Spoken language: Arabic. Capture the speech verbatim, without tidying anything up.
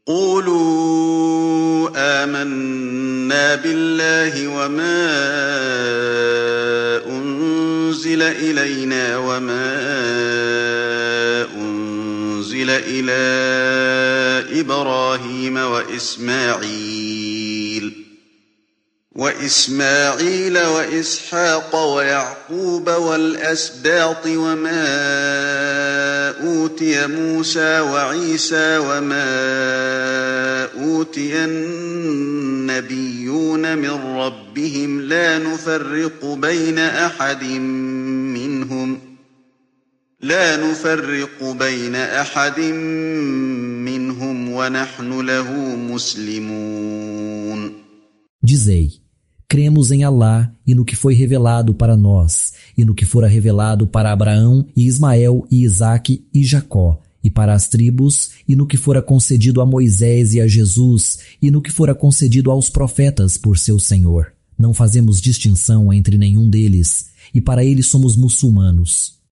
قولوا آمنا بالله وما أنزل إلينا وما أنزل إلى إبراهيم وإسماعيل وإسماعيل وإسحاق ويعقوب والأسباط وما أوتي موسى وعيسى وما أوتي النبيون من ربهم لا نفرق بين أحد منهم لا نفرق بين أحد منهم ونحن له مسلمون. Dizei: cremos em Alá e no que foi revelado para nós, e no que fora revelado para Abraão e Ismael e Isaque e Jacó, e para as tribos, e no que fora concedido a Moisés e a Jesus, e no que fora concedido aos profetas por seu Senhor. Não fazemos distinção entre nenhum deles, e para eles somos muçulmanos.